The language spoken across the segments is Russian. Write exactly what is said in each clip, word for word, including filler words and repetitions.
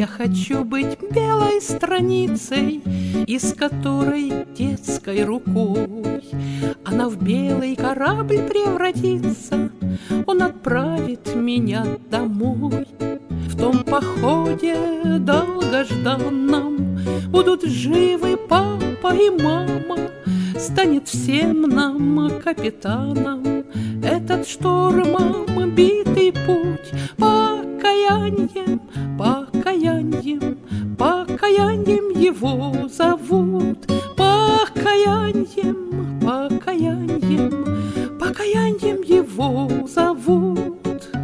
Я хочу быть белой страницей, из которой детской рукой она в белый корабль превратится. Он отправит меня домой. В том походе долгожданном будут живы папа и мама. Станет всем нам капитаном этот штормом битый путь. Покаянием, покаянием, покаянием его зовут. Покаянием, покаянием, покаянием его зовут.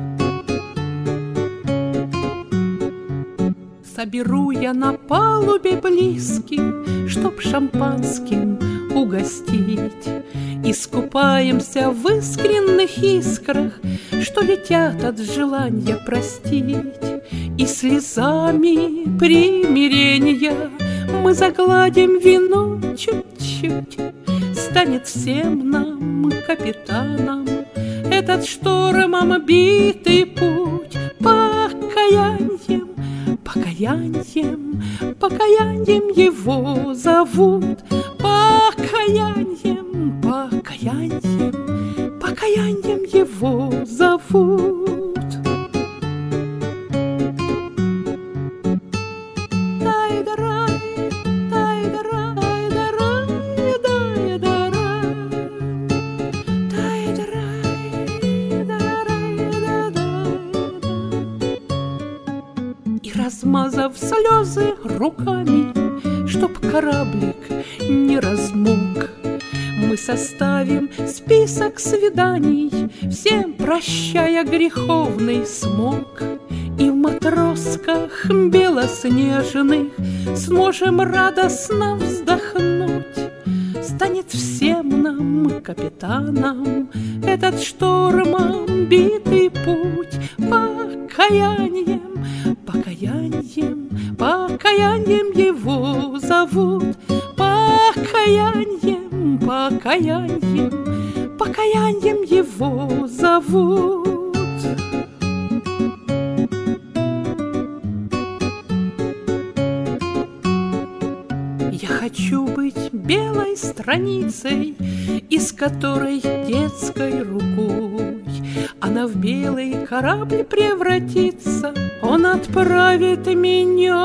Соберу я на палубе близким, чтоб шампанским угостить. Искупаемся в искренних искрах, что летят от желания простить. И слезами примирения мы загладим вину чуть-чуть. Станет всем нам капитаном этот штормом битый путь. Покаянием, покаянием, покаянием его зовут. Покаянием, покаянием, покаянием его зовут. И размазав слезы руками, чтоб кораблик не размок, мы составим список свиданий, всем прощая греховный смог. И в матросках белоснежных сможем радостно вздохнуть. Станет всем нам капитаном этот штормом битый путь. Покаянием, покаянием, покаянием его зовут. Покаянием, покаянием, покаянием его зовут. Я хочу быть белой страницей, из которой детской рукой она в белый корабль превратится. Он отправит меня